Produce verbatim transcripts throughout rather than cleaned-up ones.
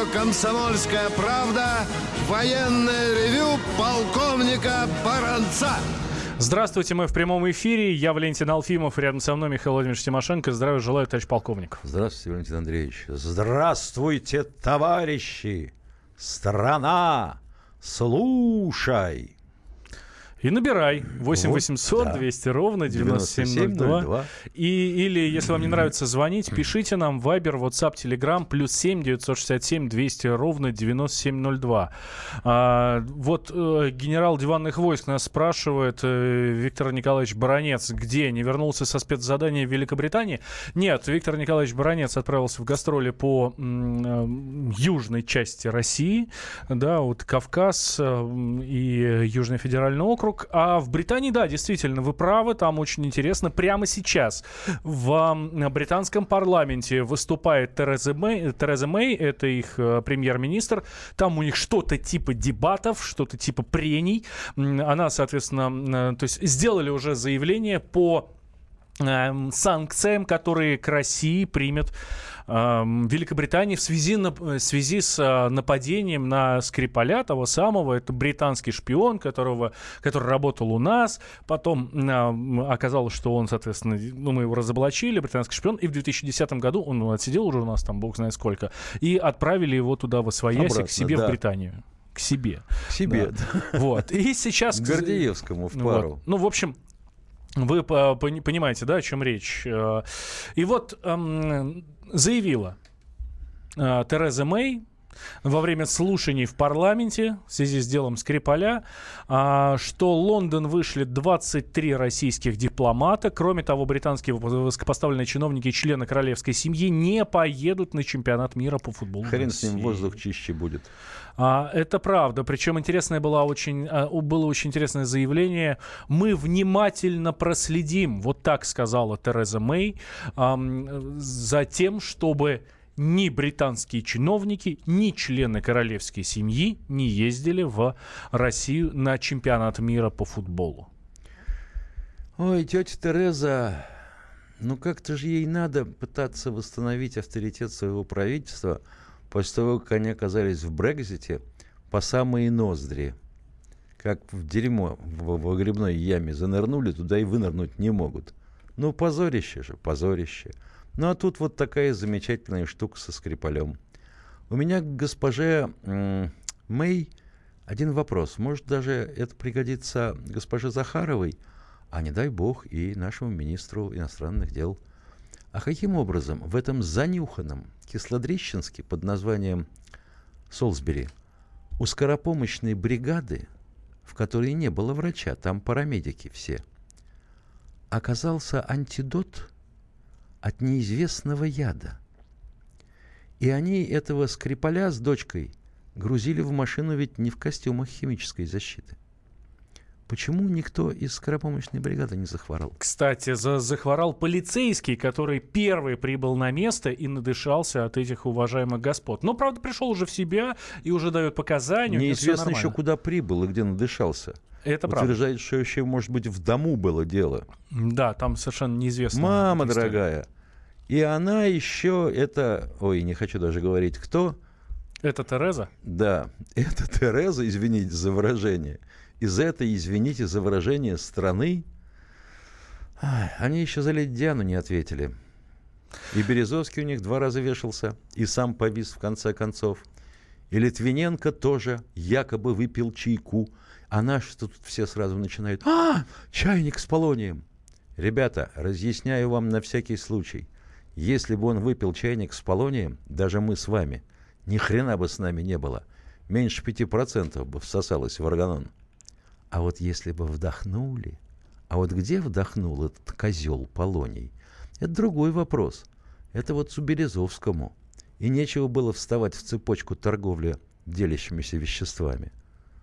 радио «Комсомольская правда» военное ревю полковника Баранца. Здравствуйте, мы в прямом эфире. Я Валентин Алфимов, рядом со мной Михаил Владимирович Тимошенко. Здравия желаю, товарищ полковник. Здравствуйте, Валентин Андреевич. Здравствуйте, товарищи. Страна, слушай. И набирай восемь восемьсот двести ровно девяносто семь ноль два. И, или, если вам не нравится звонить, пишите нам в Viber, WhatsApp, Telegram, плюс семь девятьсот шестьдесят семь двести ровно девяносто семь ноль два. А, вот э, генерал диванных войск нас спрашивает, э, Виктор Николаевич Баранец, где? Не вернулся со спецзадания в Великобритании? Нет, Виктор Николаевич Баранец отправился в гастроли по м, э, южной части России, да, вот Кавказ э, и Южный федеральный округ. А в Британии, да, действительно, вы правы, там очень интересно. Прямо сейчас в британском парламенте выступает Тереза Мэй, Тереза Мэй, это их э, премьер-министр. Там у них что-то типа дебатов, что-то типа прений. Она, соответственно, э, то есть сделали уже заявление по э, санкциям, которые к России примет Великобритании в связи, на, в связи с а, нападением на Скрипаля, того самого, это британский шпион, которого, который работал у нас, потом а, оказалось, что он, соответственно, ну, мы его разоблачили, британский шпион, и в две тысячи десятом году он отсидел уже у нас там, бог знает сколько, и отправили его туда в освояси, к себе, да, в Британию. К себе. К себе, да. Да. Вот. И сейчас... К Гордеевскому в пару. Вот. Ну, в общем... Вы понимаете, да, о чем речь? И вот эм, заявила э, Тереза Мэй во время слушаний в парламенте в связи с делом Скрипаля, э, что Лондон вышли двадцать три российских дипломата. Кроме того, британские высокопоставленные чиновники и члены королевской семьи не поедут на чемпионат мира по футболу. Хрен с ним, воздух чище будет. А, это правда. Причем интересное было очень, а, было очень интересное заявление. Мы внимательно проследим, вот так сказала Тереза Мэй, а, за тем, чтобы ни британские чиновники, ни члены королевской семьи не ездили в Россию на чемпионат мира по футболу. Ой, тетя Тереза, ну как-то же ей надо пытаться восстановить авторитет своего правительства после того, как они оказались в Брексите по самые ноздри. Как в дерьмо в, в грибной яме занырнули, туда и вынырнуть не могут. Ну, позорище же, позорище. Ну, а тут вот такая замечательная штука со Скрипалем. У меня к госпоже м- Мэй один вопрос. Может, даже это пригодится госпоже Захаровой, а не дай бог и нашему министру иностранных дел. А каким образом в этом занюханном Кислодрищенске под названием Солсбери у скоропомощной бригады, в которой не было врача, там парамедики все, оказался антидот от неизвестного яда? И они этого Скрипаля с дочкой грузили в машину ведь не в костюмах химической защиты. Почему никто из скоропомощной бригады не захворал? Кстати, за- захворал полицейский, который первый прибыл на место и надышался от этих уважаемых господ. Но, правда, пришел уже в себя и уже дает показания. Неизвестно еще, куда прибыл и где надышался. Это правда. Утверждает, что еще, может быть, в дому было дело. Да, там совершенно неизвестно. Мама дорогая. И она еще, это... Ой, не хочу даже говорить, кто. Это Тереза? Да, это Тереза, извините за выражение. Из этой, извините за выражение, страны, ай, они еще за леди Диану не ответили. И Березовский у них два раза вешался, и сам повис в конце концов. И Литвиненко тоже якобы выпил чайку. А наши тут все сразу начинают: «А, чайник с полонием!» Ребята, разъясняю вам на всякий случай. Если бы он выпил чайник с полонием, даже мы с вами, ни хрена бы с нами не было. Меньше пяти процентов бы всосалось в органон. А вот если бы вдохнули... А вот где вдохнул этот козел Полоний? Это другой вопрос. Это вот Березовскому. И нечего было вставать в цепочку торговли делящимися веществами.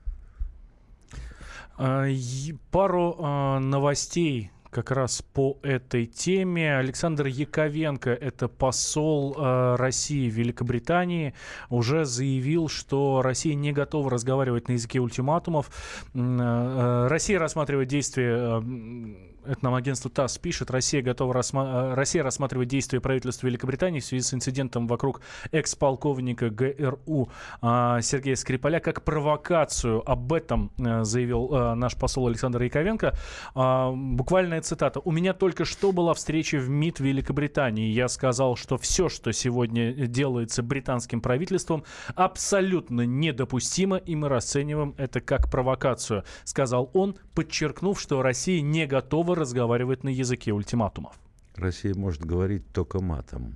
Пару новостей как раз по этой теме. Александр Яковенко, это посол э, России в Великобритании, уже заявил, что Россия не готова разговаривать на языке ультиматумов. Э, э, Россия рассматривает действия... Э, это нам агентство ТАСС пишет, Россия готова рассма... Россия рассматривает действия правительства Великобритании в связи с инцидентом вокруг экс-полковника ГРУ а, Сергея Скрипаля как провокацию. Об этом а, заявил а, наш посол Александр Яковенко. А, буквальная цитата. «У меня только что была встреча в МИД Великобритании. Я сказал, что все, что сегодня делается британским правительством, абсолютно недопустимо, и мы расцениваем это как провокацию», сказал он, подчеркнув, что Россия не готова разговаривать на языке ультиматумов. Россия может говорить только матом.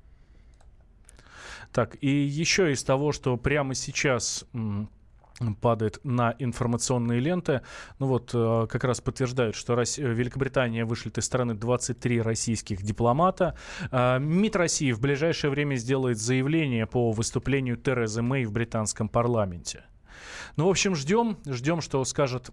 Так, и еще из того, что прямо сейчас м, падает на информационные ленты, ну вот э, как раз подтверждают, что Россия, Великобритания вышлет из страны двадцать три российских дипломата. Э, МИД России в ближайшее время сделает заявление по выступлению Терезы Мэй в британском парламенте. Ну, в общем, ждем, ждем, что скажет,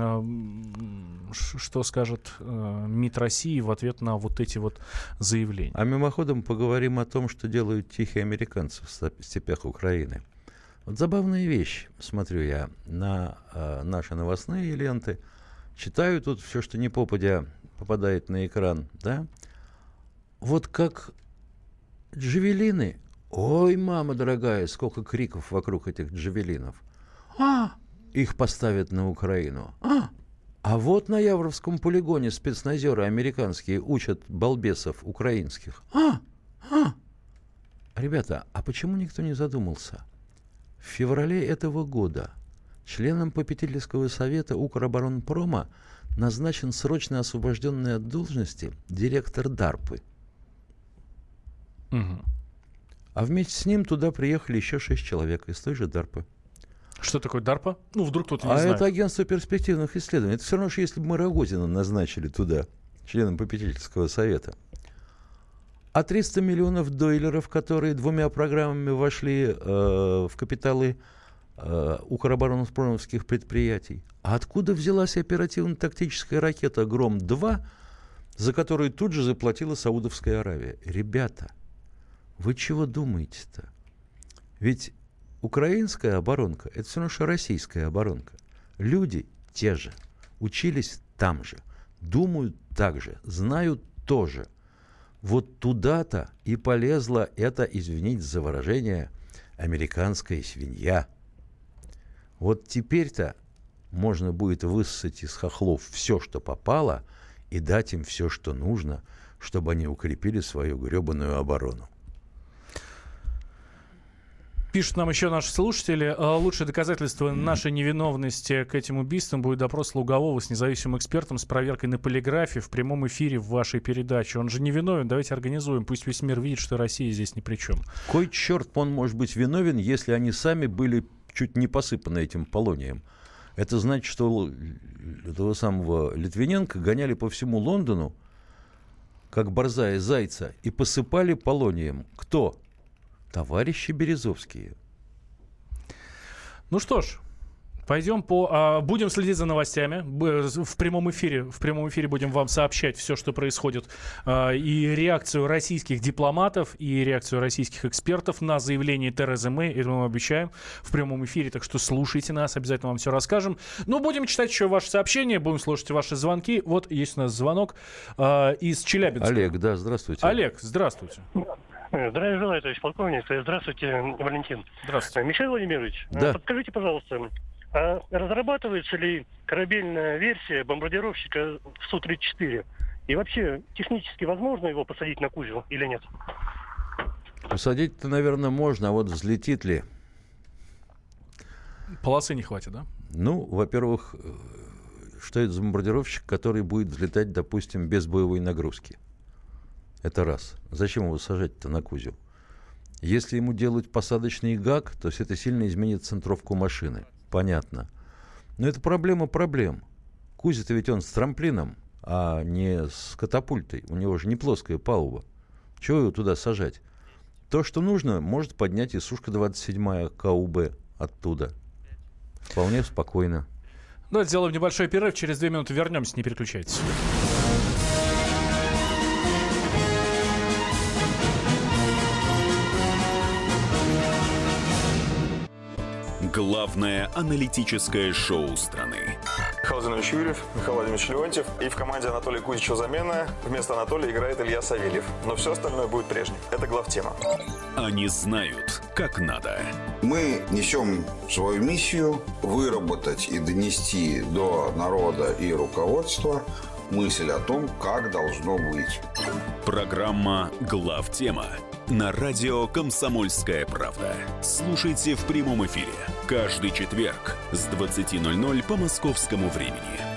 что скажет МИД России в ответ на вот эти вот заявления. А мимоходом поговорим о том, что делают тихие американцы в степях Украины. Вот забавная вещь. Смотрю я на э, наши новостные ленты, читаю тут все, что не попадя попадает на экран, да? Вот как джавелины. Ой, мама дорогая, сколько криков вокруг этих джавелинов. А, их поставят на Украину. А, а вот на Явровском полигоне спецназеры американские учат балбесов украинских. А, а. Ребята, а почему никто не задумался? В феврале этого года членом попечительского совета Укроборонпрома назначен срочно освобожденный от должности директор ДАРПы. Угу. А вместе с ним туда приехали еще шесть человек из той же ДАРПы. Что такое ДАРПа? Ну, вдруг кто-то не а знает. Это агентство перспективных исследований. Это все равно, что если бы мы Рогозина назначили туда, членом попечительского совета. А триста миллионов дойлеров, которые двумя программами вошли э, в капиталы э, укроборонпромовских предприятий. А откуда взялась оперативно-тактическая ракета «Гром-два», за которую тут же заплатила Саудовская Аравия? Ребята, вы чего думаете-то? Ведь украинская оборонка – это все равно, что российская оборонка. Люди те же, учились там же, думают так же, знают тоже. Вот туда-то и полезла эта, извините за выражение, американская свинья. Вот теперь-то можно будет высосать из хохлов все, что попало, и дать им все, что нужно, чтобы они укрепили свою гребаную оборону. Пишут нам еще наши слушатели. Лучшее доказательство нашей невиновности к этим убийствам будет допрос Лугового с независимым экспертом с проверкой на полиграфе в прямом эфире в вашей передаче. Он же невиновен, давайте организуем. Пусть весь мир видит, что Россия здесь ни при чем. Кой черт он может быть виновен, если они сами были чуть не посыпаны этим полонием? Это значит, что этого самого Литвиненко гоняли по всему Лондону, как борзая зайца, и посыпали полонием. Кто? Товарищи Березовские. Ну что ж, пойдем по... А, будем следить за новостями. В прямом эфире, в прямом эфире будем вам сообщать все, что происходит. А, и реакцию российских дипломатов, и реакцию российских экспертов на заявление Терезы Мэй. Это мы вам обещаем в прямом эфире. Так что слушайте нас, обязательно вам все расскажем. Но будем читать еще ваши сообщения, будем слушать ваши звонки. Вот есть у нас звонок а, из Челябинска. Олег, да, здравствуйте. Олег, здравствуйте. Здравия желаю, товарищ полковник. Здравствуйте, Валентин. Здравствуйте. Михаил Владимирович, да. Подскажите, пожалуйста, а разрабатывается ли корабельная версия бомбардировщика Су тридцать четыре? И вообще, технически возможно его посадить на Кузю или нет? Посадить-то, наверное, можно, а вот взлетит ли? Полосы не хватит, да? Ну, во-первых, что это за бомбардировщик, который будет взлетать, допустим, без боевой нагрузки? Это раз. Зачем его сажать-то на Кузю? Если ему делать посадочный гак, то есть это сильно изменит центровку машины. Понятно. Но это проблема проблем. Кузя-то ведь он с трамплином, а не с катапультой. У него же не плоская палуба. Чего его туда сажать? То, что нужно, может поднять и Сушка двадцать семь КУБ оттуда. Вполне спокойно. Давайте сделаем небольшой перерыв. Через две минуты вернемся. Не переключайтесь. Главное аналитическое шоу страны. Владимирович Юрьев, Михаил Владимирович Леонтьев. И в команде Анатолия Кузичева замена. Вместо Анатолия играет Илья Савельев. Но все остальное будет прежним. Это главтема. Они знают, как надо. Мы несем свою миссию выработать и донести до народа и руководства мысль о том, как должно быть. Программа «Главтема» на радио «Комсомольская правда». Слушайте в прямом эфире каждый четверг с двадцати ноль-ноль по московскому времени.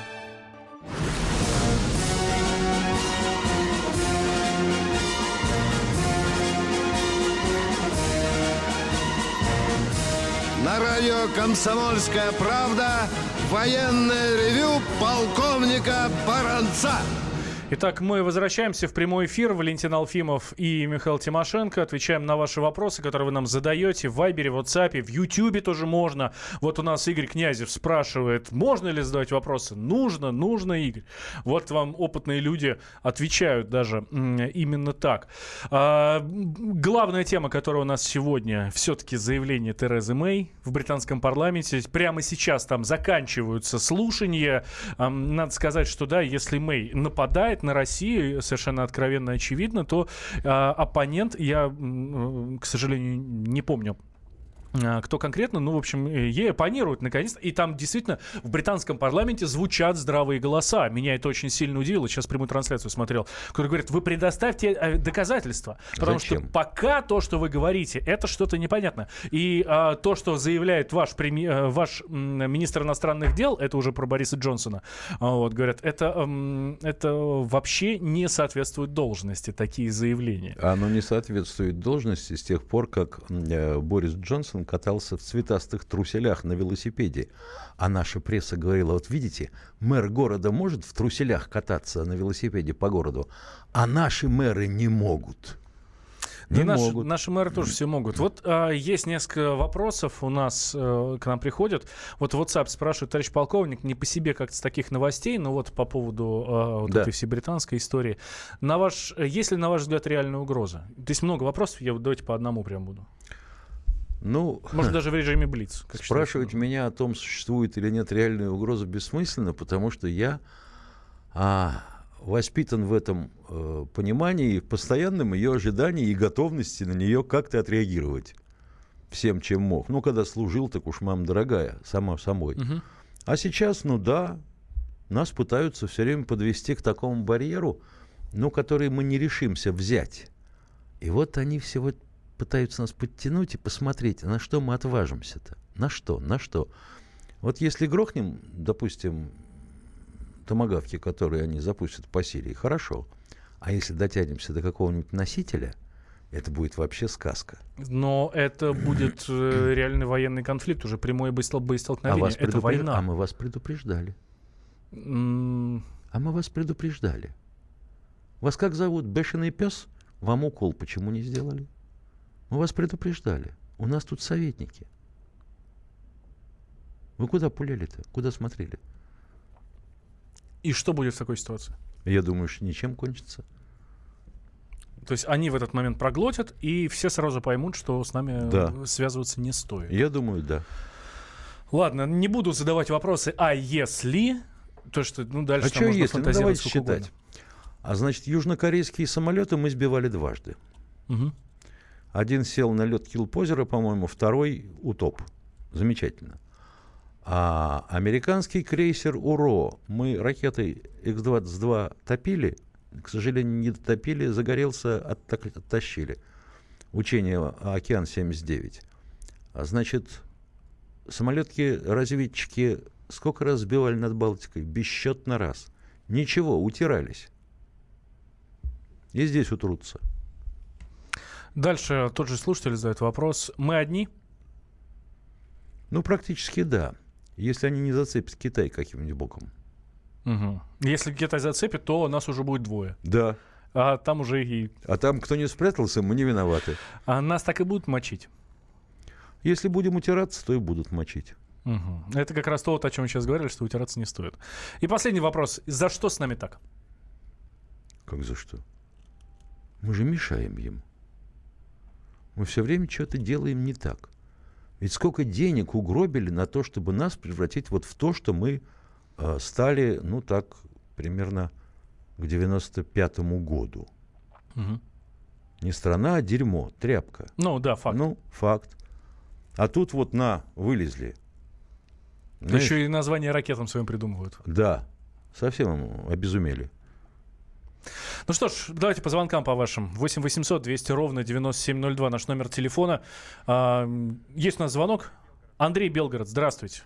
На радио «Комсомольская правда» военное ревю полковника Баранца. Итак, мы возвращаемся в прямой эфир. Валентин Алфимов и Михаил Тимошенко. Отвечаем на ваши вопросы, которые вы нам задаете в Вайбере, в WhatsApp, в Ютьюбе тоже можно. Вот у нас Игорь Князев спрашивает, можно ли задавать вопросы? Нужно, нужно, Игорь. Вот вам опытные люди отвечают даже именно так. А, главная тема, которая у нас сегодня, все-таки заявление Терезы Мэй в британском парламенте. Прямо сейчас там заканчиваются слушания. А, надо сказать, что да, если Мэй нападает на Россию, совершенно откровенно очевидно, то э, оппонент, я, э, к сожалению, не помню, кто конкретно, ну, в общем, ей оппонируют наконец-то. И там действительно в британском парламенте звучат здравые голоса. Меня это очень сильно удивило. Сейчас прямую трансляцию смотрел. Который говорит, вы предоставьте доказательства. Потому Зачем? Что пока то, что вы говорите, это что-то непонятно. И а, то, что заявляет ваш, преми... ваш м, министр иностранных дел, это уже про Бориса Джонсона, вот, говорят, это, м, это вообще не соответствует должности, такие заявления. Оно не соответствует должности с тех пор, как э, Борис Джонсон катался в цветастых труселях на велосипеде. А наша пресса говорила, вот видите, мэр города может в труселях кататься на велосипеде по городу, а наши мэры не могут. Не да могут. Наши, наши мэры тоже все могут. Вот а, есть несколько вопросов у нас, а, к нам приходят. Вот в WhatsApp спрашивают, товарищ полковник, не по себе как-то с таких новостей, но вот по поводу а, вот да. этой всей британской истории. На ваш, есть ли, на ваш взгляд, реальная угроза? Здесь много вопросов, я давайте по одному прям буду. Ну, может, даже в режиме Блиц. Спрашивать меня о том, существует или нет реальная угроза, бессмысленно, потому что я а, воспитан в этом э, понимании, в постоянном ее ожидании и готовности на нее как-то отреагировать всем, чем мог. Ну, когда служил, так уж мама дорогая, сама собой. Угу. А сейчас, ну да, нас пытаются все время подвести к такому барьеру, ну, который мы не решимся взять. И вот они всего пытаются нас подтянуть и посмотреть, на что мы отважимся-то. На что? На что? Вот если грохнем, допустим, томагавки, которые они запустят по Сирии, хорошо. А если дотянемся до какого-нибудь носителя, это будет вообще сказка. Но это будет э, реальный военный конфликт, уже прямое боестолкновение. А это предупреж... война. А мы вас предупреждали. Mm. А мы вас предупреждали. Вас как зовут? Бешеный пес? Вам укол почему не сделали? Мы вас предупреждали. У нас тут советники. Вы куда пуляли-то? Куда смотрели? И что будет в такой ситуации? Я думаю, что ничем кончится. То есть они в этот момент проглотят, и все сразу поймут, что с нами да. связываться не стоит. Я думаю, да. Ладно, не буду задавать вопросы. А если... То, что, ну, дальше а что если? Ну, давайте считать. Угодно. А значит, южнокорейские самолеты мы сбивали дважды. Угу. Один сел на лед Килпозера, по-моему, второй утоп. Замечательно. А американский крейсер «Уро» мы ракетой икс двадцать два топили, к сожалению, не дотопили, загорелся, оттащили. Учение «Океан семьдесят девять». А значит, самолетки-разведчики сколько раз сбивали над Балтикой? Бесчетно раз. Ничего, утирались. И здесь утрутся. Дальше тот же слушатель задает вопрос. Мы одни? Ну, практически да. Если они не зацепят Китай каким-нибудь боком. Угу. Если Китай зацепит, то нас уже будет двое. Да. А там уже и... А там, кто не спрятался, мы не виноваты. А нас так и будут мочить? Если будем утираться, то и будут мочить. Угу. Это как раз то, о чем мы сейчас говорили, что утираться не стоит. И последний вопрос. За что с нами так? Как за что? Мы же мешаем им. Мы все время что-то делаем не так. Ведь сколько денег угробили на то, чтобы нас превратить вот в то, что мы э, стали, ну так, примерно к девяносто пятому году. Угу. Не страна, а дерьмо, тряпка. Ну, да, факт. Ну, факт. А тут вот на, вылезли. Знаешь, еще и название ракетам своим придумывают. Да, совсем обезумели. Ну что ж, давайте по звонкам по вашим. восемь восемьсот двести ровно девяносто семь ноль два, наш номер телефона. А, есть у нас звонок. Андрей, Белгород, здравствуйте.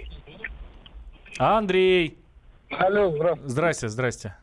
Андрей. Алло, здравствуйте. Здрасте, здрасте.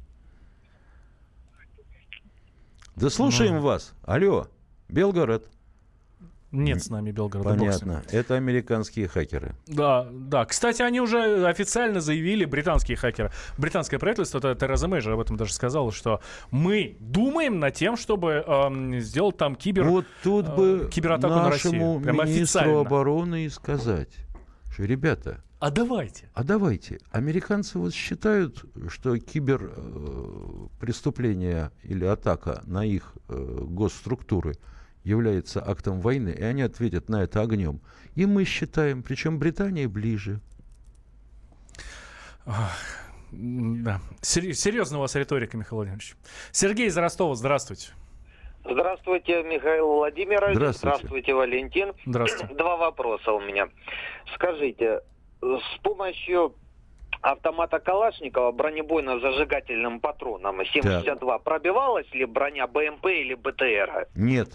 Да слушаем ну... вас. Алло, Белгород. Нет с нами Белгорода. Понятно. Это американские хакеры. Да, да. Кстати, они уже официально заявили, британские хакеры. Британское правительство, это Тереза Мэй же об этом даже сказала, что мы думаем над тем, чтобы эм, сделать там кибер, вот тут э, бы кибератаку на Россию. Прямо министру официально. Обороны и сказать, что, ребята, а давайте. А давайте. Американцы вот считают, что киберпреступление э, или атака на их э, госструктуры является актом войны, и они ответят на это огнем. И мы считаем, причем Британия ближе. Да. Серьезно у вас риторика, Михаил Владимирович. Сергей из Ростова, здравствуйте. Здравствуйте, Михаил Владимирович. Здравствуйте. Здравствуйте, Валентин. Здравствуйте. Два вопроса у меня. Скажите, с помощью автомата Калашникова бронебойно-зажигательным патроном семьдесят два так. пробивалась ли броня БМП или БТР? Нет.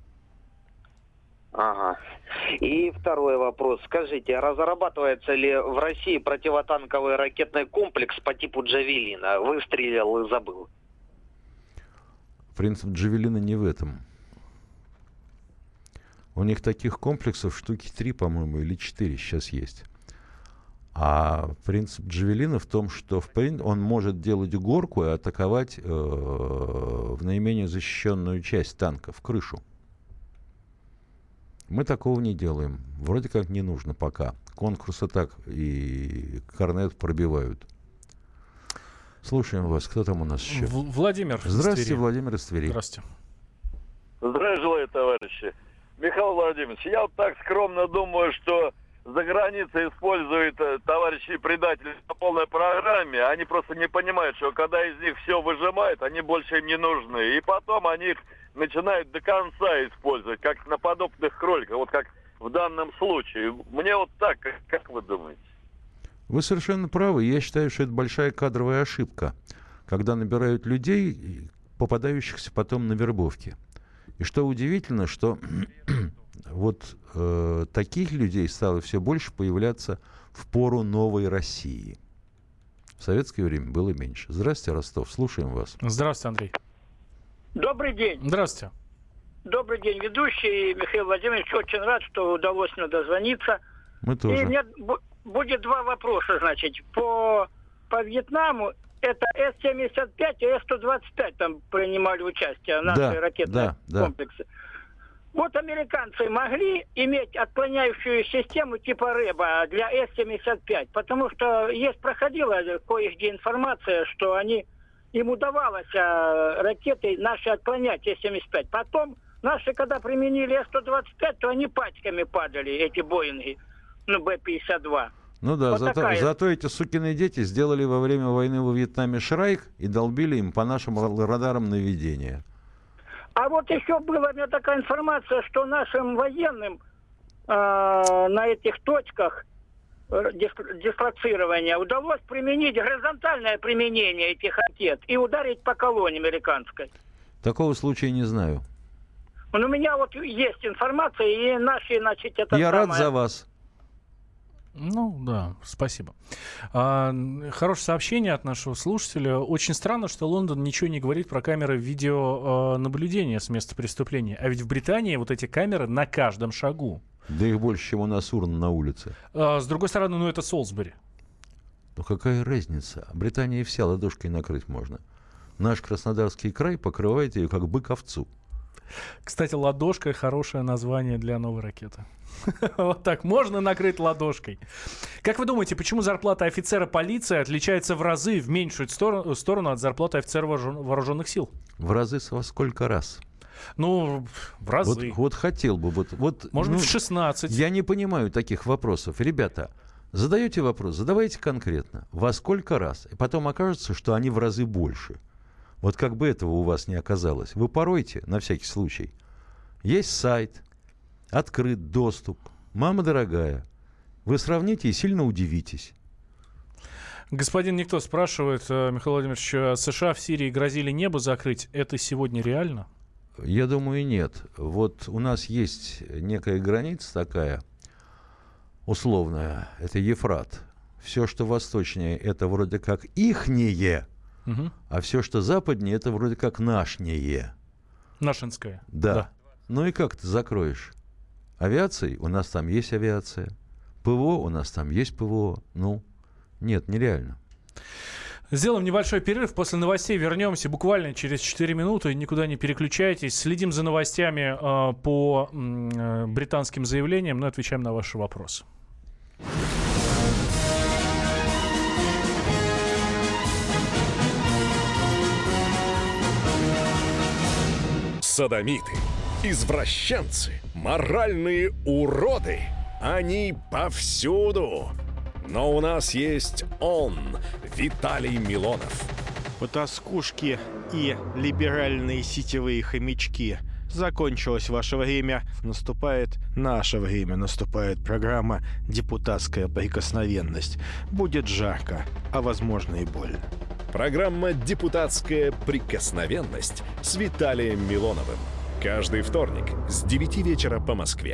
Ага. И второй вопрос. Скажите, разрабатывается ли в России противотанковый ракетный комплекс по типу Джавелина? Выстрелил и забыл. Принцип Джавелина не в этом. У них таких комплексов штуки три, по-моему, или четыре сейчас есть. А принцип Джавелина в том, что в прин... он может делать горку и атаковать э, в наименее защищенную часть танка, в крышу. Мы такого не делаем. Вроде как не нужно пока. Конкурсы так и Корнет пробивают. Слушаем вас. Кто там у нас еще? В- Владимир. Здравствуйте, Владимир из Твери. Здравствуйте. Здравия желаю, товарищи. Михаил Владимирович, я вот так скромно думаю, что за границей используют товарищи предатели по полной программе. Они просто не понимают, что когда из них все выжимают, они больше им не нужны. И потом они их начинают до конца использовать, как на подобных кроликах, вот как в данном случае. Мне вот так, как вы думаете? Вы совершенно правы. Я считаю, что это большая кадровая ошибка, когда набирают людей, попадающихся потом на вербовки. И что удивительно, что вот э, таких людей стало все больше появляться в пору новой России. В советское время было меньше. Здравствуйте, Ростов. Слушаем вас. Здравствуйте, Андрей. Добрый день. Здравствуйте. Добрый день, ведущий Михаил Владимирович. Очень рад, что удалось мне дозвониться. Мы тоже. И у меня будет два вопроса, значит. По, по Вьетнаму это эс семьдесят пять и эс сто двадцать пять там принимали участие, наши да, ракетные да, комплексы. Да. Вот американцы могли иметь отклоняющую систему типа РЭБа для эс семьдесят пять, потому что есть проходила кое-где информация, что они им удавалось а, ракеты наши отклонять эс семьдесят пять. Потом наши, когда применили эс сто двадцать пять, то они пачками падали, эти Боинги, ну, Бэ пятьдесят два. Ну да, вот зато, такая... зато эти сукины дети сделали во время войны во Вьетнаме шрайк и долбили им по нашим радарам наведения. А вот еще была у меня такая информация, что нашим военным э, на этих точках дислоцирования удалось применить горизонтальное применение этих ракет и ударить по колонне американской. Такого случая не знаю. Но у меня вот есть информация, и наши, значит, это Я самое... рад за вас. Ну, да, спасибо. А, хорошее сообщение от нашего слушателя. Очень странно, что Лондон ничего не говорит про камеры видеонаблюдения с места преступления. А ведь в Британии вот эти камеры на каждом шагу. Да их больше, чем у нас урн на улице. А, с другой стороны, ну это Солсбери. Ну какая разница? Британии вся ладошкой накрыть можно. Наш Краснодарский край покрывает ее как бык овцу. Кстати, ладошка — хорошее название для новой ракеты. Вот так, можно накрыть ладошкой. Как вы думаете, почему зарплата офицера полиции отличается в разы, в меньшую сторону, сторону от зарплаты офицера вооруженных сил? В разы во сколько раз? Ну, в разы. Вот, вот хотел бы. Вот, вот, Может ну, быть, в шестнадцать. Я не понимаю таких вопросов. Ребята, Задаете вопрос, задавайте конкретно. Во сколько раз? И потом окажется, что они в разы больше. Вот как бы этого у вас не оказалось. Вы поройте, на всякий случай. Есть сайт, открыт доступ. Мама дорогая, вы сравните и сильно удивитесь. Господин Никто спрашивает, Михаил Владимирович, США в Сирии грозили небо закрыть. Это сегодня реально? Я думаю, нет. Вот у нас есть некая граница такая, условная. Это Ефрат. Все, что восточнее, это вроде как ихнее. Угу. А все, что западнее, это вроде как нашнее. Нашинское. Да. да. Ну и как ты закроешь? Авиацией? У нас там есть авиация. ПВО? У нас там есть ПВО. Ну, нет, нереально. Сделаем небольшой перерыв. После новостей вернемся буквально через четыре минуты. Никуда не переключайтесь. Следим за новостями э, по э, британским заявлениям, но отвечаем на ваши вопросы. Содомиты, извращенцы, моральные уроды. Они повсюду. Но у нас есть он, Виталий Милонов. Потаскушки и либеральные сетевые хомячки. Закончилось ваше время. Наступает наше время. Наступает программа «Депутатская прикосновенность». Будет жарко, а возможно и больно. Программа «Депутатская прикосновенность» с Виталием Милоновым. Каждый вторник с девяти вечера по Москве.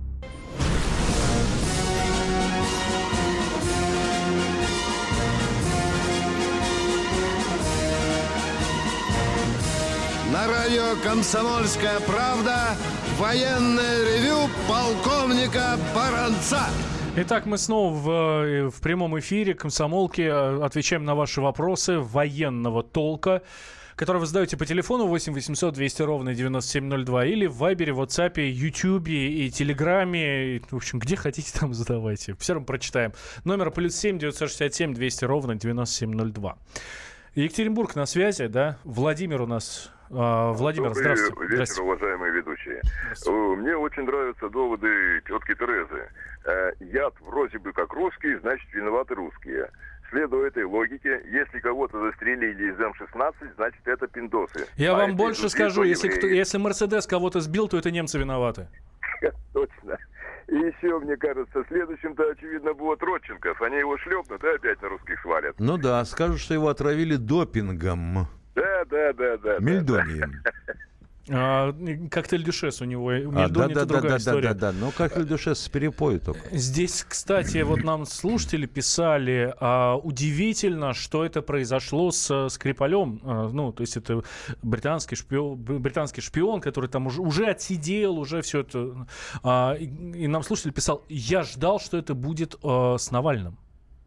На радио «Комсомольская правда» военное ревю полковника Баранца. Итак, мы снова в, в прямом эфире «Комсомолки» отвечаем на ваши вопросы военного толка, которые вы задаете по телефону восемь восемьсот двести ровно девяносто семь ноль два или в Вайбере, Ватсапе, Ютьюбе и Телеграме. В общем, где хотите, там задавайте. Все равно прочитаем. Номер плюс семь девятьсот шестьдесят семь двести ровно девяносто семь ноль два. Екатеринбург на связи, да? Владимир у нас... Владимир, Добрый здравствуйте. вечер, здравствуйте. уважаемые ведущие. Мне очень нравятся доводы тетки Терезы. Яд вроде бы как русский, значит виноваты русские. Следуя этой логике, если кого-то застрелили из эм шестнадцать, значит это пиндосы. Я а вам больше скажу, если, кто, евреи... если Мерседес кого-то сбил, то это немцы виноваты. Точно. И еще, мне кажется, следующим-то, очевидно, будет Родченков. Они его шлепнут и опять на русских свалят. Ну да, скажут, что его отравили допингом. Да, да, да, да. Мельдонием. А, коктейль Дюшес у него. Мельдоний а, да, это да, другая да, история. Да, да, да. Ну, коктейль Дюшес с перепою только. Здесь, кстати, вот нам слушатели писали, а, удивительно, что это произошло с Скрипалем. А, ну, то есть это британский шпион, британский шпион, который там уже, уже отсидел, уже все это. А, и, и нам слушатель писал, я ждал, что это будет а, с Навальным.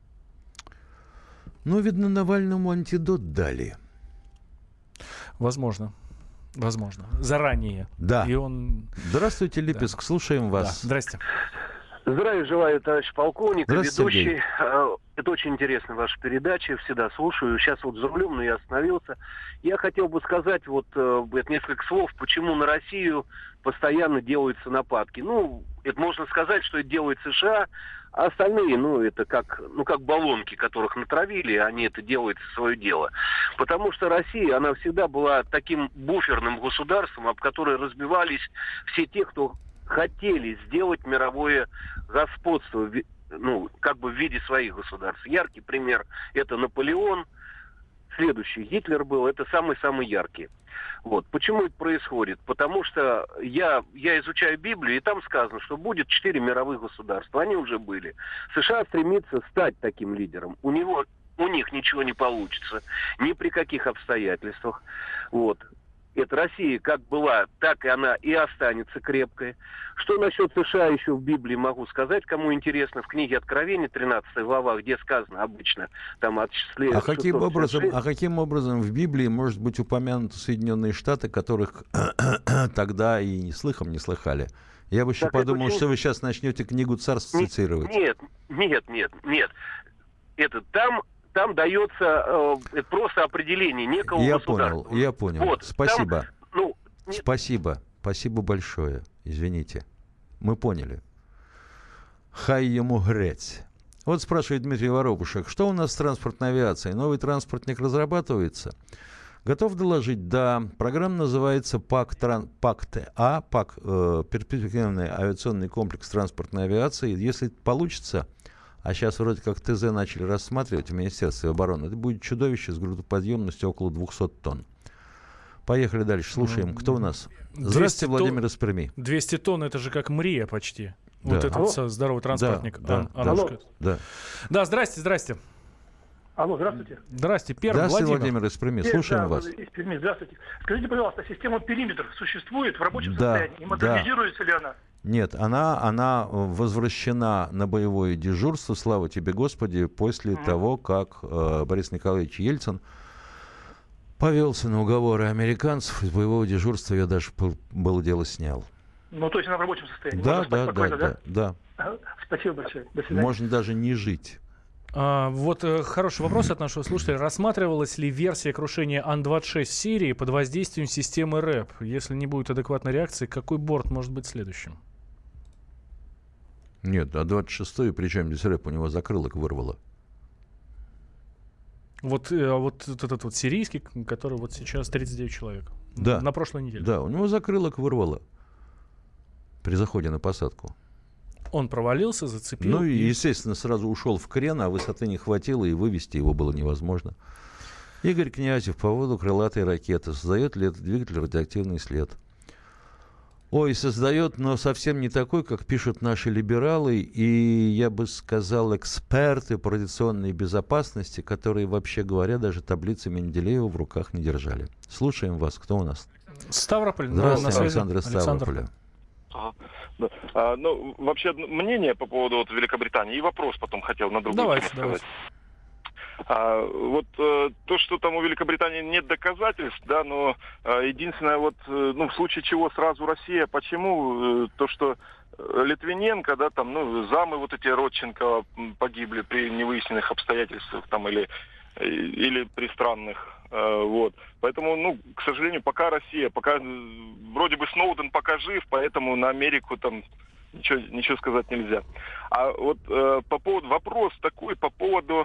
Ну, видно, Навальному антидот дали. Возможно. Возможно. Заранее. Да. И он... Здравствуйте, Липецк. Да. Слушаем вас. Да. Здрасте. Здравия желаю, товарищ полковник, ведущий. Сергей. Это очень интересная ваша передача, всегда слушаю. Сейчас вот за рулем, но я остановился. Я хотел бы сказать вот это несколько слов, почему на Россию постоянно делаются нападки. Ну, это можно сказать, что это делает США, а остальные, ну, это как, ну, как баллонки, которых натравили, они это делают свое дело. Потому что Россия, она всегда была таким буферным государством, об которое разбивались все те, кто хотели сделать мировое господство, ну, как бы в виде своих государств. Яркий пример – это Наполеон. Следующий Гитлер был, это самый-самый яркий. Вот. Почему это происходит? Потому что я, я изучаю Библию, и там сказано, что будет четыре мировых государства. Они уже были. США стремится стать таким лидером. У него, у них ничего не получится. Ни при каких обстоятельствах. Вот. Это Россия как была, так и она и останется крепкой. Что насчет США еще в Библии могу сказать, кому интересно, в книге Откровения, тринадцатая глава, где сказано обычно, там от числа... А каким образом, а каким образом в Библии может быть упомянуты Соединенные Штаты, которых тогда и слыхом не слыхали? Я бы еще так подумал, очень... что вы сейчас начнете книгу Царств цитировать. Нет, нет, нет, нет. Это там... Там дается э, просто определение некого я государства. Понял, я понял. Вот, Спасибо. Там, ну, Спасибо. Спасибо большое. Извините. Мы поняли. Хай ему греть. Вот спрашивает Дмитрий Воробушек, что у нас с транспортной авиацией? Новый транспортник разрабатывается? Готов доложить? Да. Программа называется ПАК, тран, ПАК-ТА, ПАК, э, перспективный авиационный комплекс транспортной авиации. Если получится, а сейчас вроде как ТЗ начали рассматривать в Министерстве обороны, это будет чудовище с грузоподъемностью около двести тонн. Поехали дальше, слушаем. Кто у нас? Здравствуйте, Владимир из Перми. двести тонн, это же как МРИА почти. Да. Вот этот Алло. Здоровый транспортник. Да, Ан- да, Аннушка. Да. Да, здрасте, здрасте. Алло, здравствуйте. Здравствуйте, Пермь, Здравствуйте, Владимир. Владимир из Перми, Пермь, слушаем да, вас. Из Перми, здравствуйте. Скажите, пожалуйста, система периметр существует в рабочем да, состоянии? И модернизируется да. ли она? Нет, она, она возвращена на боевое дежурство, слава тебе, Господи, после mm-hmm. того, как э, Борис Николаевич Ельцин повелся на уговоры американцев. Из боевого дежурства я даже было дело снял. Ну, то есть она в рабочем состоянии? Да, да, да, да, да, да. Ага, спасибо большое. До свидания. Можно даже не жить. А, вот э, хороший вопрос от нашего слушателя. Рассматривалась ли версия крушения Ан двадцать шесть в Сирии под воздействием системы РЭП? Если не будет адекватной реакции, какой борт может быть следующим? Нет, а двадцать шестой, причем здесь РЭП, у него закрылок вырвало. Вот, э, вот этот вот сирийский, который вот сейчас тридцать девять человек. Да. На прошлой неделе. Да, у него закрылок вырвало при заходе на посадку. Он провалился, зацепил. Ну и, естественно, сразу ушел в крен, а высоты не хватило, и вывести его было невозможно. Игорь Князев по поводу крылатой ракеты. Создает ли этот двигатель радиоактивный след? Ой, создает, но совсем не такой, как пишут наши либералы и, я бы сказал, эксперты по радиационной безопасности, которые, вообще говоря, даже таблицы Менделеева в руках не держали. Слушаем вас. Кто у нас? Ставрополь. Здравствуйте, Александр из Ставрополя. Ага. Да. А, ну, вообще, мнение по поводу вот, Великобритании и вопрос потом хотел на другую давайте, тему давайте. сказать. А, вот э, то, что там у Великобритании нет доказательств, да, но э, единственное, вот, э, ну, в случае чего сразу Россия, почему э, то, что Литвиненко, да, там, ну, замы вот эти Родченко погибли при невыясненных обстоятельствах, там, или, или при странных, э, вот. Поэтому, ну, к сожалению, пока Россия, пока, вроде бы Сноуден пока жив, поэтому на Америку там ничего, ничего сказать нельзя. А вот э, по поводу, вопрос такой по поводу...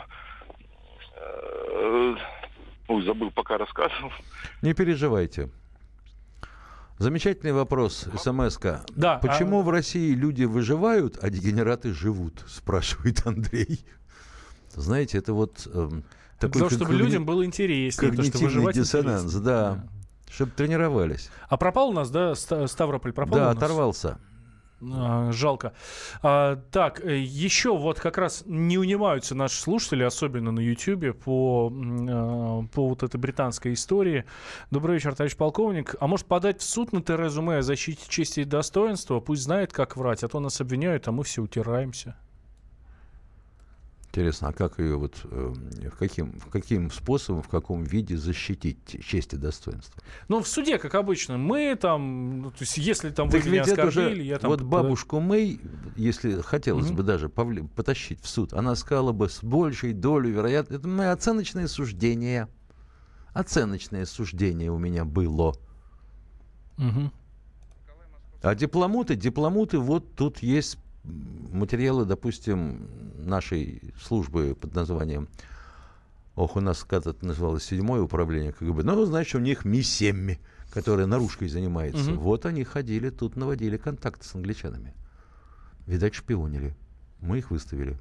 Ой, забыл, пока рассказывал. Не переживайте. Замечательный вопрос, смс-ка. Да, Почему а... в России люди выживают, а дегенераты живут? Спрашивает Андрей. Знаете, это вот... Э, такой Для того, чтобы когни... людям было интереснее. Когнитивный то, что выживать диссонанс, интереснее. да. да. Чтобы тренировались. А пропал у нас, да, Ставрополь пропал Да, у нас? оторвался. А, жалко. А, так, еще вот как раз не унимаются наши слушатели, особенно на Ютьюбе, по, а, по вот этой британской истории. Добрый вечер, товарищ полковник. А может подать в суд на Терезу Мэй о защите чести и достоинства? Пусть знает, как врать, а то нас обвиняют, а мы все утираемся. Интересно, а как ее вот, э, каким, каким способом, в каком виде защитить честь и достоинство? Ну, в суде, как обычно. Мы там, ну, то есть, если там так вы меня оскорбили, уже, я там... Вот бабушку Мэй, если хотелось угу. бы даже повли- потащить в суд, она сказала бы с большей долей вероятности, это мое оценочное суждение. Оценочное суждение у меня было. Угу. А дипломуты, дипломуты, вот тут есть материалы, допустим, нашей службы под названием, ох, у нас когда-то называлось седьмое управление КГБ, ну, значит, у них Ми семь, которая наружкой занимается. Угу. Вот они ходили, тут наводили контакты с англичанами. Видать, шпионили. Мы их выставили.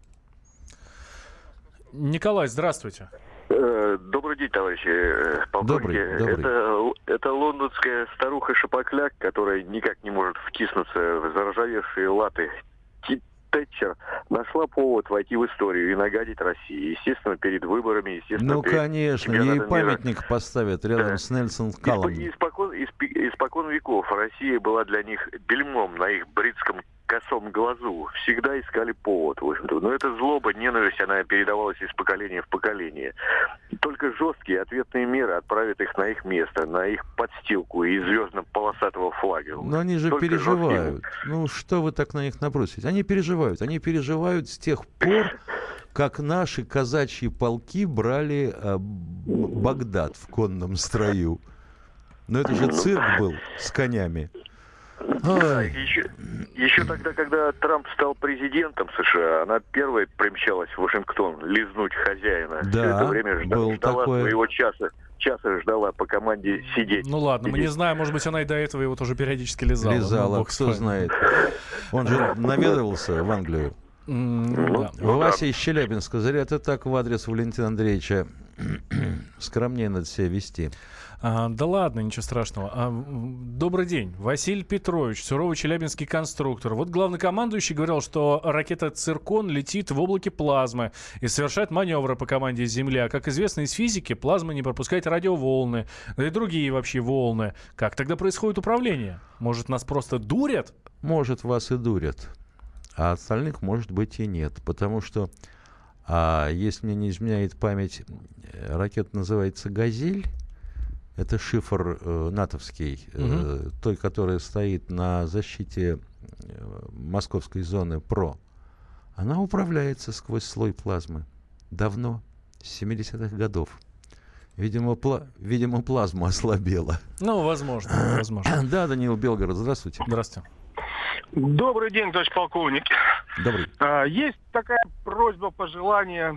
Николай, здравствуйте. Добрый день, товарищи полковники. Добрый, добрый. Это, это лондонская старуха Шапокляк, которая никак не может втиснуться в заржавевшие латы. Тэтчер нашла повод войти в историю и нагадить России. Естественно, перед выборами, естественно, Ну, перед конечно, ей памятник мира. поставят рядом да. с Нельсон Каллом. Испокон, испокон веков Россия была для них бельмом на их бритском косом глазу. Всегда искали повод, в общем-то. Но эта злоба, ненависть, она передавалась из поколения в поколение. Только жесткие ответные меры отправят их на их место, на их подстилку из звездно-полосатого флага. Но они же Только переживают. жесткие. Ну, что вы так на них набросите? Они переживают. Они переживают с тех пор, как наши казачьи полки брали э, Багдад в конном строю. Но это же цирк был с конями. Да, еще, еще тогда, когда Трамп стал президентом США, она первой примчалась в Вашингтон лизнуть хозяина. Да, Все это время ждала, ждала такое... своего часа. Часа ждала по команде сидеть. Ну ладно, сидеть. Мы не знаем, может быть, она и до этого его тоже периодически лизала. Лизала, ну, кто знает. Он же наведывался в Англию. Mm, да. Вася из Челябинска. Зря ты так в адрес Валентина Андреевича. Скромнее надо себя вести. А, да ладно, ничего страшного. А, добрый день. Василий Петрович, суровый челябинский конструктор. Вот главнокомандующий говорил, что ракета «Циркон» летит в облаке плазмы и совершает маневры по команде Земля. Как известно из физики, плазма не пропускает радиоволны, да и другие вообще волны. Как тогда происходит управление? Может, нас просто дурят? Может, вас и дурят. А остальных, может быть, и нет. Потому что, а, если мне не изменяет память, ракета называется «Газель». Это шифр э, натовский, э, угу. той, которая стоит на защите э, московской зоны ПРО. Она управляется сквозь слой плазмы. Давно, с семидесятых годов. Видимо, пла- видимо плазма ослабела. Ну, возможно, возможно. Да, Даниил Белгород, здравствуйте. Здравствуйте. Добрый день, товарищ полковник. Добрый. А, есть такая просьба, пожелание,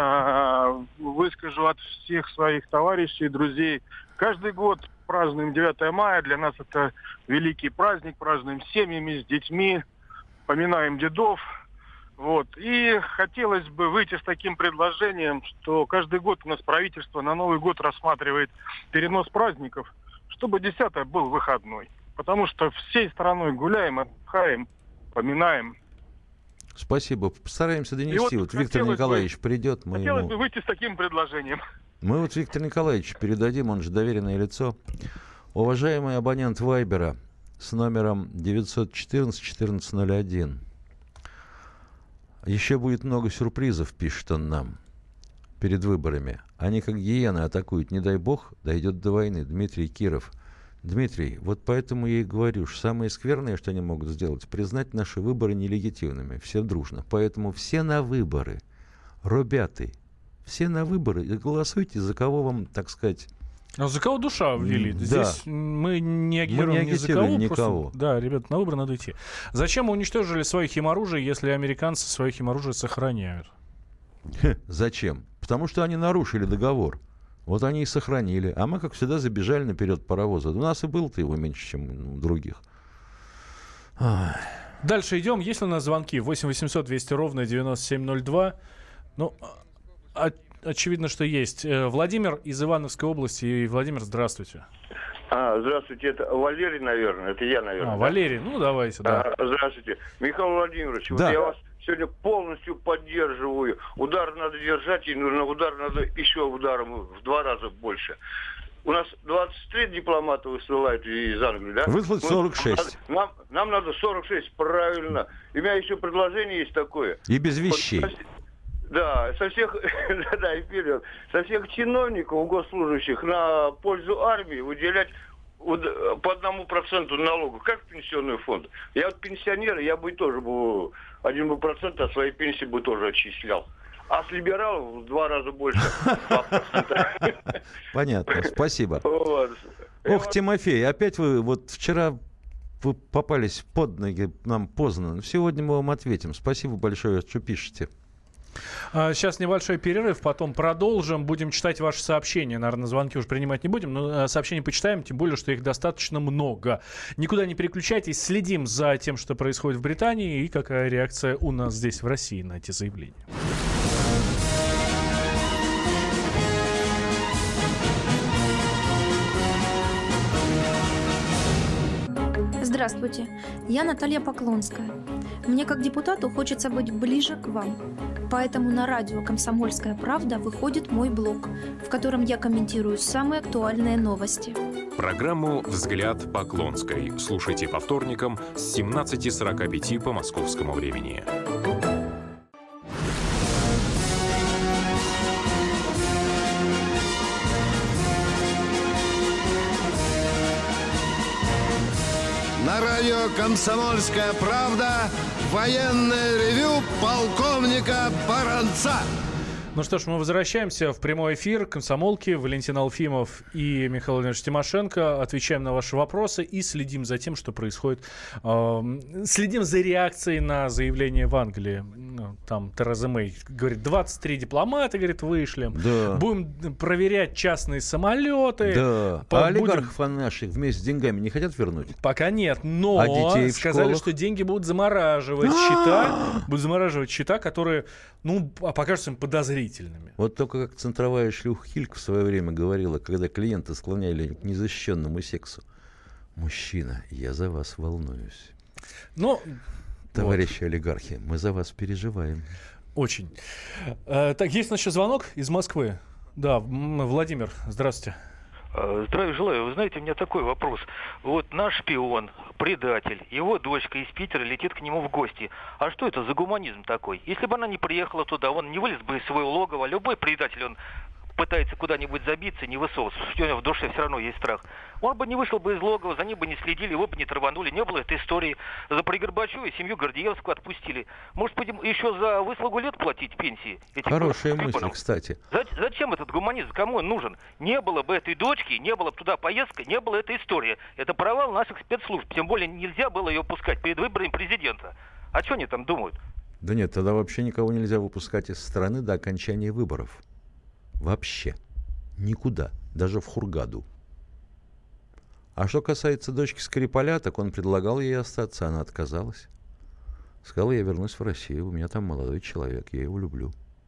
а, выскажу от всех своих товарищей, друзей. Каждый год празднуем девятое мая. Для нас это великий праздник. Празднуем с семьями, с детьми, поминаем дедов. Вот. И хотелось бы выйти с таким предложением, что каждый год у нас правительство на Новый год рассматривает перенос праздников, чтобы десятое был выходной. Потому что всей страной гуляем, отдыхаем, поминаем. Спасибо. Постараемся донести. Вот, вот Виктор Николаевич бы, придет. Мы хотелось ему... бы выйти с таким предложением. Мы вот Виктор Николаевич передадим, он же доверенное лицо. Уважаемый абонент Вайбера с номером девятьсот четырнадцать четырнадцать ноль один. Еще будет много сюрпризов, пишет он нам, перед выборами. Они как гиены атакуют. Не дай бог, дойдет до войны. Дмитрий Киров. Дмитрий, вот поэтому я и говорю, что самое скверное, что они могут сделать, признать наши выборы нелегитимными. Все дружно. Поэтому все на выборы. Ребята, все на выборы. И голосуйте, за кого вам, так сказать... А за кого душа ввели? Да. Здесь мы не агитируем, мы не ни за кого. Никого. Просто, да, ребят, на выборы надо идти. Зачем мы уничтожили свое химоружие, если американцы свое химоружие сохраняют? Зачем? Потому что они нарушили договор. Вот они и сохранили. А мы, как всегда, забежали наперед паровоза. У нас и было-то его меньше, чем у других. Ах. Дальше идем. Есть ли у нас звонки? восемь восемьсот двести ровно девяносто семь ноль два. Ну, о- очевидно, что есть. Владимир из Ивановской области. И Владимир, здравствуйте. А, здравствуйте, это Валерий, наверное. Это я, наверное. А, да? Валерий, ну давайте, да. А, здравствуйте. Михаил Владимирович, да. вот я вас сегодня полностью поддерживаю. Удар надо держать, и на удар надо еще ударом в два раза больше. У нас двадцать три дипломата высылают из Англии, да? Выслать сорок шесть. Нам, нам надо сорок шесть, правильно. И у меня еще предложение есть такое. И без вещей. Вот, да, со всех, да, и вперед. Со всех чиновников, госслужащих на пользу армии выделять по одному проценту налогов, как в пенсионный фонд. Я вот пенсионер, я бы тоже бы один бы процент от своей пенсии бы тоже отчислял. А с либералов в два раза больше. Понятно, спасибо. Ох, Тимофей, опять вы вот вчера вы попались под ноги нам поздно. Сегодня мы вам ответим. Спасибо большое, что пишете. Сейчас небольшой перерыв, потом продолжим. Будем читать ваши сообщения. Наверное, звонки уже принимать не будем, но сообщения почитаем, тем более, что их достаточно много. Никуда не переключайтесь, следим за тем, что происходит в Британии и какая реакция у нас здесь, в России, на эти заявления. Здравствуйте, я Наталья Поклонская. Мне как депутату хочется быть ближе к вам. Поэтому на радио «Комсомольская правда» выходит мой блог, в котором я комментирую самые актуальные новости. Программу «Взгляд Поклонской» слушайте по вторникам с семнадцати сорока пяти по московскому времени. На радио «Комсомольская правда» военное ревю полковника Баранца. Ну что ж, мы возвращаемся в прямой эфир комсомолки. Валентин Алфимов и Михаил Владимирович Тимошенко. Отвечаем на ваши вопросы и следим за тем, что происходит. Э, следим за реакцией на заявление в Англии. Ну, там Тереза Мэй говорит, двадцать три дипломата, говорит, вышлем. Да. Будем проверять частные самолеты. Да. По- а будем... олигархов наших вместе с деньгами не хотят вернуть? Пока нет, но а детей в сказали, школах? что деньги будут замораживать счета, будут замораживать счета, которые, ну, покажутся им подозрительными. Вот только как центровая шлюха Хилька в свое время говорила, когда клиенты склоняли к незащищенному сексу. Мужчина, я за вас волнуюсь. Ну, Товарищи вот. олигархи, мы за вас переживаем. Очень. Э, так, есть еще звонок из Москвы. Да, Владимир, здравствуйте. Здравия желаю. Вы знаете, у меня такой вопрос. Вот наш шпион, предатель, его дочка из Питера летит к нему в гости. А что это за гуманизм такой? Если бы она не приехала туда, он не вылез бы из своего логова. Любой предатель, он пытается куда-нибудь забиться, не высовываться. У него в душе все равно есть страх. Он бы не вышел бы из логова, за ним бы не следили, его бы не траванули. Не было этой истории. За при Горбачеве семью Гордеевскую отпустили. Может, будем еще за выслугу лет платить пенсии? Хорошая мысль, кстати. Зачем этот гуманизм? Кому он нужен? Не было бы этой дочки, не было бы туда поездка, не было этой истории. Это провал наших спецслужб. Тем более нельзя было ее пускать перед выборами президента. А что они там думают? Да нет, тогда вообще никого нельзя выпускать из страны до окончания выборов. Вообще. Никуда. Даже в Хургаду. А что касается дочки Скрипаля, так он предлагал ей остаться, она отказалась. Сказала, я вернусь в Россию, у меня там молодой человек, я его люблю.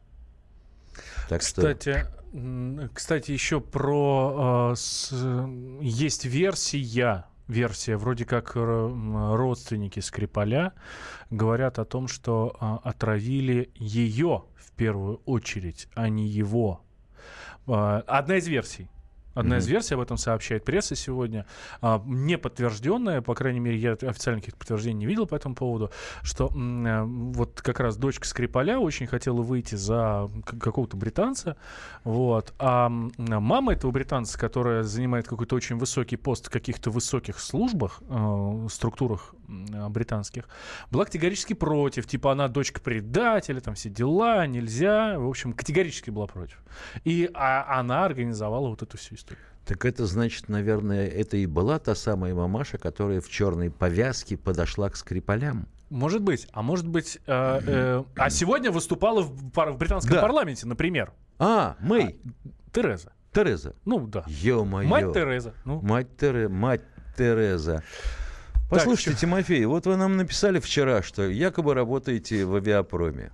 Так кстати, что... кстати, еще про... Э, с, есть версия, версия, вроде как родственники Скрипаля говорят о том, что э, отравили ее в первую очередь, а не его. Э, одна из версий. Одна mm-hmm. из версий, об этом сообщает пресса сегодня, а, не подтвержденная, по крайней мере, я официальных каких-то подтверждений не видел по этому поводу, что м- вот как раз дочка Скрипаля очень хотела выйти за к- какого-то британца, вот, а м- мама этого британца, которая занимает какой-то очень высокий пост в каких-то высоких службах, э, структурах э, британских, была категорически против, типа она дочка предателя, там все дела, нельзя, в общем, категорически была против. И а, она организовала вот эту всю историю. Так это значит, наверное, это и была та самая мамаша, которая в черной повязке подошла к Скрипалям. Может быть. А может быть... Э, э, а сегодня выступала в, в британском да. парламенте, например. А, Мэй. А, Тереза. Тереза. Ну, да. Ё-моё. Мать Тереза. Ну. Мать, Тере... Мать Тереза. Послушайте, так, Тимофей, вот вы нам написали вчера, что якобы работаете в авиапроме.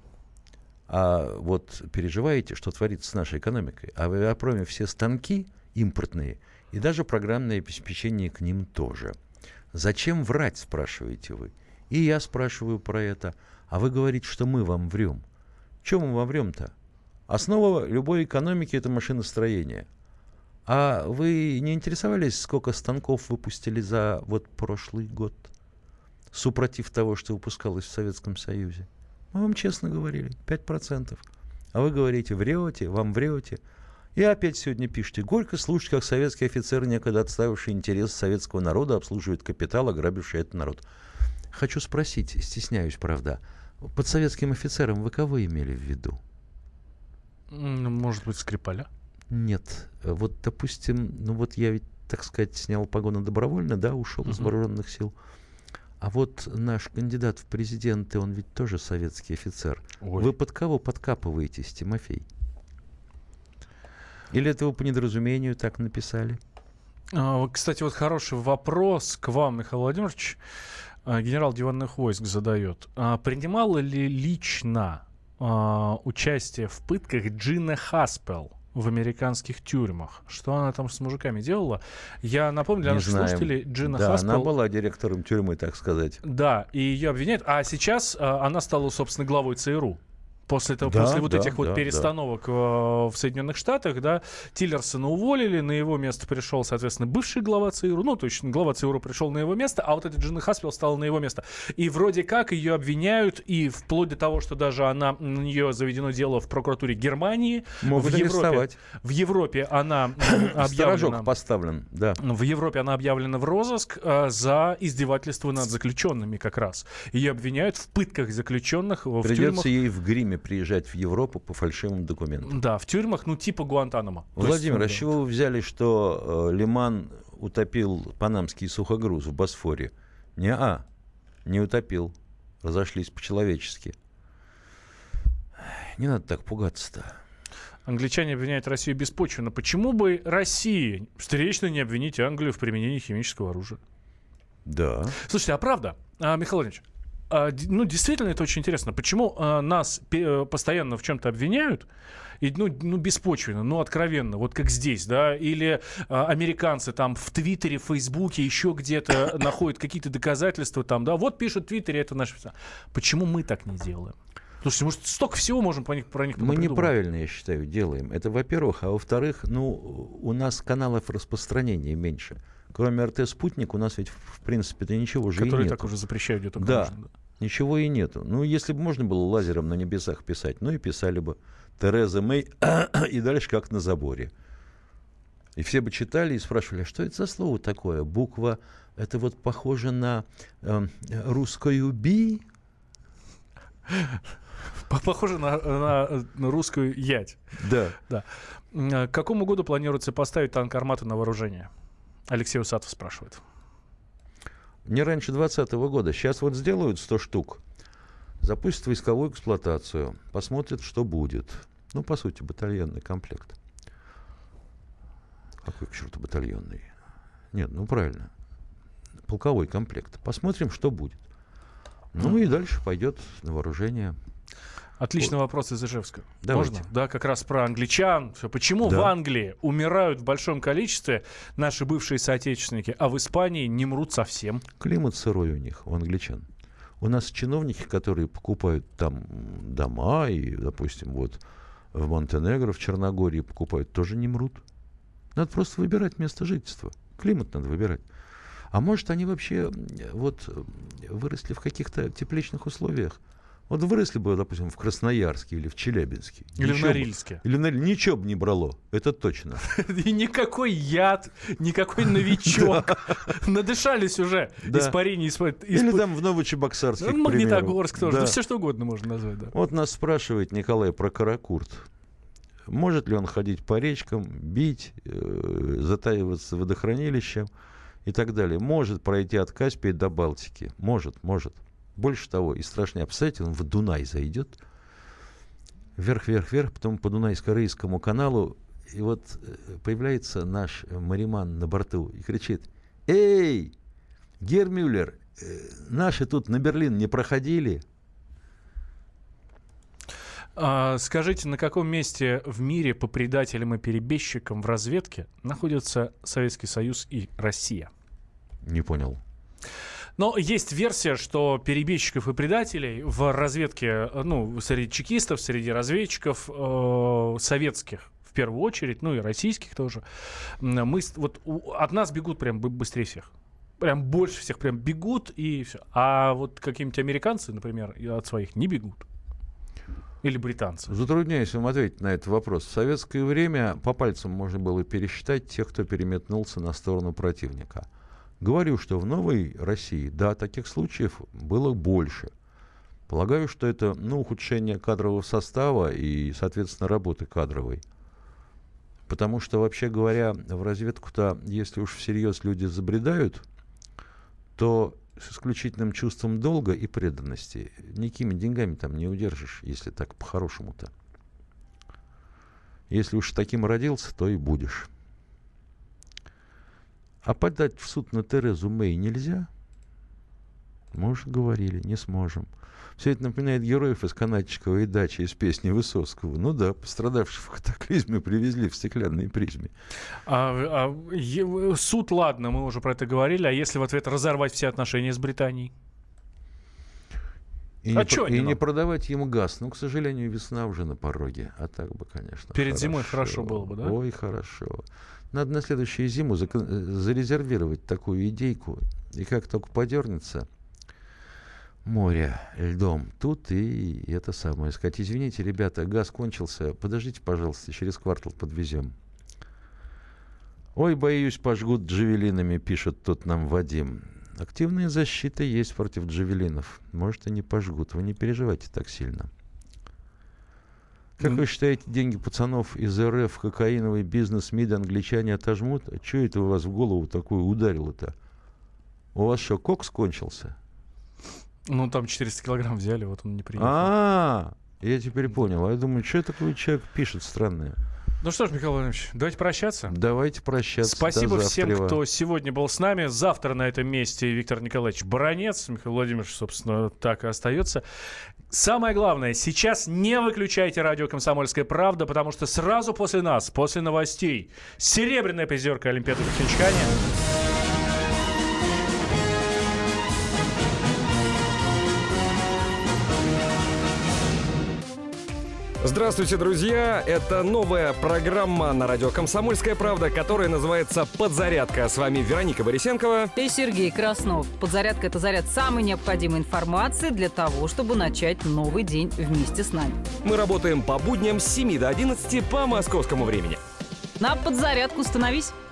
А вот переживаете, что творится с нашей экономикой. А в авиапроме все станки импортные, и даже программное обеспечение к ним тоже. Зачем врать, спрашиваете вы? И я спрашиваю про это. А вы говорите, что мы вам врем. Чем мы вам врем-то? Основа любой экономики — это машиностроение. А вы не интересовались, сколько станков выпустили за вот прошлый год? Супротив того, что выпускалось в Советском Союзе. Мы вам честно говорили, пять процентов. А вы говорите, врете, вам врете. И опять сегодня пишете, горько слушать, как советский офицер, некогда отставивший интерес советского народа, обслуживает капитал, ограбивший этот народ. Хочу спросить, стесняюсь, правда, под советским офицером вы кого имели в виду? Может быть, Скрипаля? Нет. Вот, допустим, ну вот я ведь, так сказать, снял погоны добровольно, да, ушел uh-huh. из вооруженных сил. А вот наш кандидат в президенты, он ведь тоже советский офицер. Ой. Вы под кого подкапываетесь, Тимофей? Или это вы по недоразумению так написали? А, кстати, вот хороший вопрос к вам, Михаил Владимирович. Генерал диванных войск задает. А, принимала ли лично а, участие в пытках Джина Хаспел в американских тюрьмах? Что она там с мужиками делала? Я напомню для Не наших знаем. слушателей, Джина да, Хаспел... она была директором тюрьмы, так сказать. Да, и ее обвиняют. А сейчас а, она стала, собственно, главой ЦРУ. После, этого, да, после вот да, этих вот да, перестановок да. в Соединенных Штатах, да, Тиллерсона уволили, на его место пришел, соответственно, бывший глава ЦРУ, ну, то есть глава ЦРУ пришел на его место, а вот эта Джина Хаспел стала на его место. И вроде как ее обвиняют, и вплоть до того, что даже она, на нее заведено дело в прокуратуре Германии. Могут в Европе, арестовать. в Европе она объявлена... Сторожок поставлен, да. В Европе она объявлена в розыск а, за издевательство над заключенными как раз. Ее обвиняют в пытках заключенных в Придется тюрьмах. ей в гриме приезжать в Европу по фальшивым документам. Да, в тюрьмах, ну, типа Гуантанамо. Владимир, есть, а с чего вы взяли, что э, Лиман утопил панамский сухогруз в Босфоре? Не-а, не утопил. Разошлись по-человечески. Не надо так пугаться-то. Англичане обвиняют Россию беспочвенно. Почему бы России встречно не обвинить Англию в применении химического оружия? Да. Слушайте, а правда, а, Михаил Владимирович, а, ну, действительно, это очень интересно. Почему а, нас пе- постоянно в чем-то обвиняют, и, ну, ну, беспочвенно, ну, откровенно, вот как здесь, да, или а, американцы там в Твиттере, в Фейсбуке, еще где-то находят какие-то доказательства там, да, вот пишут в Твиттере, это наше... Почему мы так не делаем? Слушайте, может, столько всего можем про них, про них Мы неправильно, я считаю, делаем. Это, во-первых. А во-вторых, ну, у нас каналов распространения меньше. Кроме эр тэ «Спутник», у нас ведь, в принципе-то, ничего же и нету. Которые так уже запрещают, где только да, можно. Да, ничего и нету. Ну, если бы можно было лазером на небесах писать, ну и писали бы. Тереза Мэй и дальше как на заборе. И все бы читали и спрашивали, а что это за слово такое? Буква, это вот похоже на э, русскую «би». Похоже на, на, на русскую ядь. Да. да. К какому году планируется поставить танк «Армата» на вооружение? Алексей Усатов спрашивает. Не раньше двадцатого года. Сейчас вот сделают сто штук, запустят войсковую эксплуатацию, посмотрят, что будет. Ну, по сути, батальонный комплект. Какой к черту батальонный? Нет, ну правильно. Полковой комплект. Посмотрим, что будет. Ну и дальше пойдет на вооружение. Отличный вот. Вопрос из Ижевска. Давайте. Можно? Да, как раз про англичан. Все. Почему да. в Англии умирают в большом количестве наши бывшие соотечественники, а в Испании не мрут совсем? Климат сырой у них, у англичан. У нас чиновники, которые покупают там дома, и, допустим, вот в Монтенегро, в Черногории покупают, тоже не мрут. Надо просто выбирать место жительства. Климат надо выбирать. А может, они вообще вот выросли в каких-то тепличных условиях? Вот выросли бы, допустим, в Красноярске или в Челябинске. Или в Норильске. Или в Норильске. Ничего бы не брало, это точно. И никакой яд, никакой новичок. Надышались уже испарений. Или там в Новочебоксарске, к примеру. Магнитогорск тоже. Все что угодно можно назвать. Вот нас спрашивает Николай про Каракурт. Может ли он ходить по речкам, бить, затаиваться в водохранилищах и так далее? Может пройти от Каспия до Балтики. Может, может. Больше того, и страшнее, представляете, он в Дунай зайдет, вверх-вверх-вверх, потом по Дунайско-Рейскому каналу, и вот появляется наш мариман на борту и кричит: «Эй, Гермюллер, наши тут на Берлин не проходили?» А, скажите, на каком месте в мире по предателям и перебежчикам в разведке находятся Советский Союз и Россия? Не понял. Но есть версия, что перебежчиков и предателей в разведке, ну, среди чекистов, среди разведчиков э, советских, в первую очередь, ну и российских тоже, мы, вот у, от нас бегут прям быстрее всех. Прям больше всех прям бегут и все. А вот какие-нибудь американцы, например, от своих не бегут. Или британцы. Затрудняюсь вам ответить на этот вопрос. В советское время по пальцам можно было пересчитать тех, кто переметнулся на сторону противника. Говорю, что в новой России, да, таких случаев было больше. Полагаю, что это, ну, ухудшение кадрового состава и, соответственно, работы кадровой. Потому что, вообще говоря, в разведку-то, если уж всерьез люди забредают, то с исключительным чувством долга и преданности. Никакими деньгами там не удержишь, если так по-хорошему-то. Если уж таким родился, то и будешь. А подать в суд на Терезу Мэй нельзя? Мы уже говорили, не сможем. Все это напоминает героев из канатчиковой дачи из песни Высоцкого. Ну да, пострадавших в катаклизме привезли в стеклянной призме. А, а, е, суд, ладно, мы уже про это говорили. А если в ответ разорвать все отношения с Британией? И, а не, про, и не продавать ему газ. Ну, к сожалению, весна уже на пороге. А так бы, конечно, перед хорошо. зимой хорошо было бы, да? Ой, хорошо. Надо на следующую зиму зарезервировать такую идейку. И как только подернется море льдом, тут и это самое. Сказать: извините, ребята, газ кончился. Подождите, пожалуйста, через квартал подвезем. Ой, боюсь, пожгут джавелинами, пишет тут нам Вадим. Активная защита есть против джавелинов. Может, и не пожгут. Вы не переживайте так сильно. Как вы считаете, деньги пацанов из РФ, кокаиновый бизнес, МИД англичане отожмут? А что это у вас в голову такое ударило-то? У вас что, кокс кончился? Ну, там четыреста килограмм взяли, вот он не приехал. А, я теперь понял. А я думаю, что такой человек пишет странное? Ну что ж, Михаил Владимирович, давайте прощаться. Давайте прощаться. Спасибо всем, кто сегодня был с нами. Завтра на этом месте Виктор Николаевич Баранец. Михаил Владимирович, собственно, так и остается. Самое главное, сейчас не выключайте радио «Комсомольская правда», потому что сразу после нас, после новостей, серебряная призерка Олимпиады в Пхенчхане. Здравствуйте, друзья! Это новая программа на радио «Комсомольская правда», которая называется «Подзарядка». С вами Вероника Борисенкова и Сергей Краснов. «Подзарядка» — это заряд самой необходимой информации для того, чтобы начать новый день вместе с нами. Мы работаем по будням с семи до одиннадцати по московскому времени. На подзарядку становись!